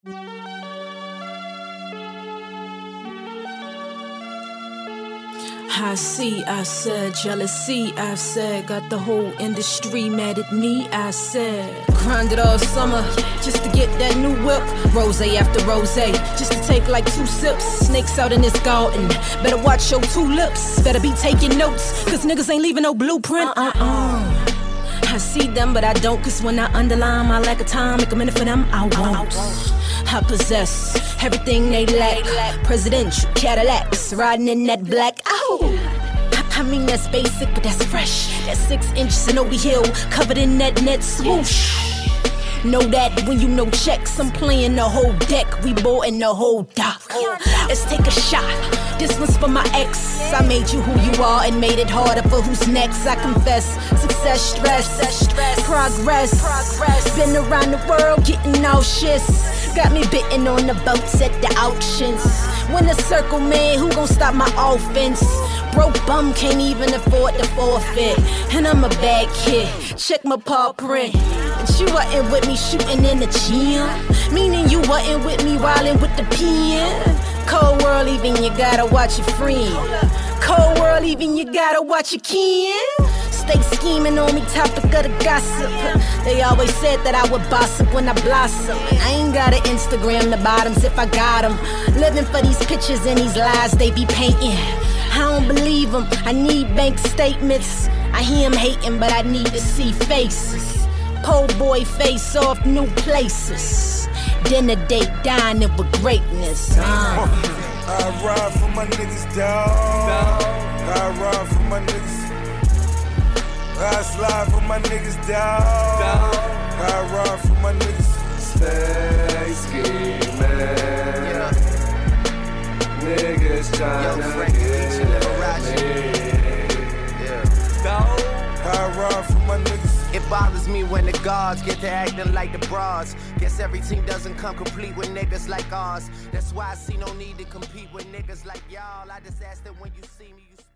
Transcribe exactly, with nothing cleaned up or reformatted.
I see, I said, jealousy, I said, got the whole industry mad at me, I said. Grinded all summer, just to get that new whip. Rose after rose, just to take like two sips. Snakes out in this garden, better watch your two lips. Better be taking notes, cause niggas ain't leaving no blueprint. Uh-uh. I see them, but I don't, cause when I underline my lack of time, make a minute for them, I won't. I possess everything they lack. Presidential Cadillacs, riding in that black. Ow! I mean that's basic, but that's fresh. That's six inches in Obi Hill, covered in that net swoosh. Know that when you know checks, I'm playing the whole deck. We bought in the whole dock. Let's take a shot. This one's for my ex. I made you who you are and made it harder for who's next. I confess, success, stress, progress. Been around the world, getting all shits. Got me bitten on the boats at the auctions. When the circle, man, who gon' stop my offense? Broke bum can't even afford the forfeit. And I'm a bad kid, check my paw print. And you wasn't with me shooting in the gym, meaning you wasn't with me wildin' with the pen. Cold world, even you gotta watch your friend. Cold world, even you gotta watch your kin. Stay scheming on me, topic of the gossip. They always said that I would boss up when I blossom. I ain't got an Instagram, the bottoms if I got them. Living for these pictures and these lies they be painting. I don't believe them, I need bank statements. I hear them hating, but I need to see faces. Pole boy face off new places. Dinner date dining with greatness. Uh. I ride for my niggas, dawg. I ride for my niggas. I slide for my niggas, dawg. I ride for my niggas. Stay scheming. Yeah. Niggas tryna get me. Yeah. Dawg. I ride for my niggas. It bothers me when the guards get to acting like the bras. Guess every team doesn't come complete with niggas like ours. That's why I see no need to compete with niggas like y'all. I just ask that when you see me, you